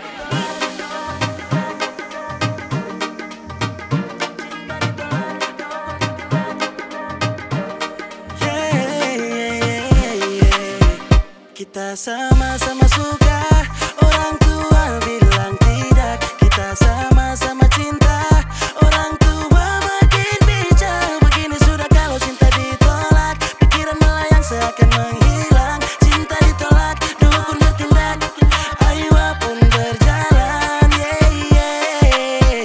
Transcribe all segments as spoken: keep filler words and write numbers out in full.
Kita sama-sama suka, orang tua bilang tidak. Kita sama-sama cinta, orang tua makin bijak. Begini sudah kalau cinta ditolak, pikiran melayang seakan menghilang. Cinta ditolak, dukun bertindak, aywa pun berjalan. Yeah, yeah.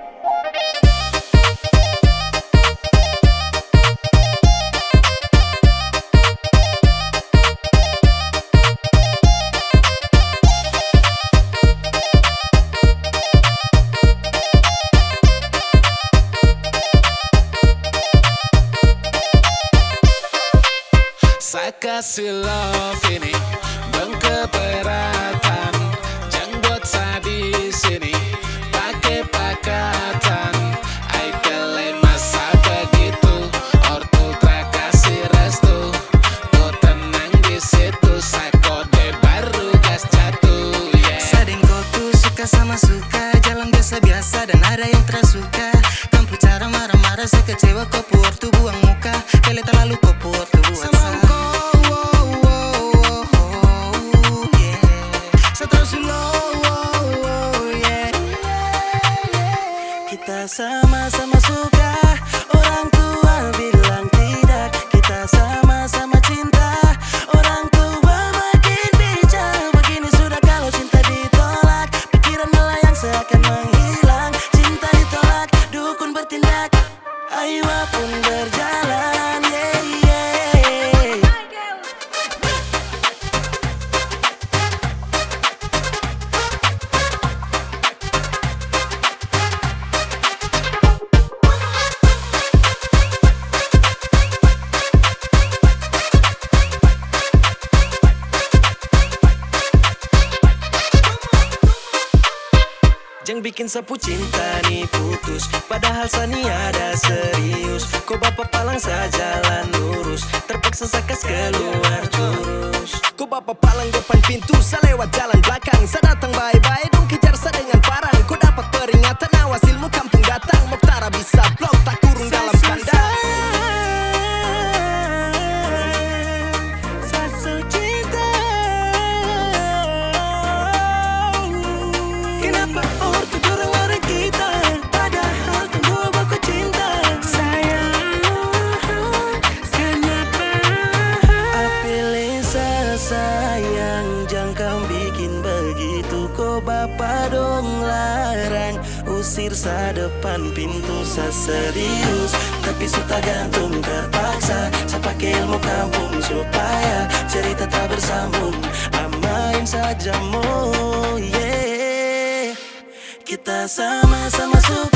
Saya kasih love ini berkeberatan, jangan buat saya di sini pakai pakatan. Ai kelai masa begitu, ortu tak kasih restu. Kau tenang di situ, saya kode baru gas jatuh. Yeah. Sading kau tuh suka sama suka, jalan biasa-biasa dan ada yang tersuka. Kamu cara marah-marah, saya kecewa kau puar tuh buang muka. Kali terlalu kau puar tuh buat saya. Kita sama-sama suka, orang tua bilang tidak. Kita sama-sama cinta, orang tua makin bijak. Begini sudah kalau cinta ditolak, pikiran melayang seakan menghilang. Cinta ditolak, dukun bertindak, aywa pun berjalan. Yeah, yeah. Jangan bikin sapu cinta nih putus, padahal sani ada serius. Kau bapak palang saja jalan lurus, terpaksa sakas keluar jurus. Kau bapak palang depan pintu, saya lewat jalan belakang. Saya datang bye-bye, dong kejar saya dengan parang. Kau dapat peringatan, awas ilmu kampung datang. Moktara bisa blok, tak kurung dalam kandang. Kenapa ortu dorong orang kita, padahal tunggu baku cinta. Sayang, kenapa apilin sayang, jangan kau bikin begitu. Kau bapak dong larang, usir sa depan pintu. Sa serius, tapi suka gantung terpaksa. Saya pakai ilmu kampung supaya cerita tak bersambung. Amain saja mo, yeah. Kita sama-sama suka.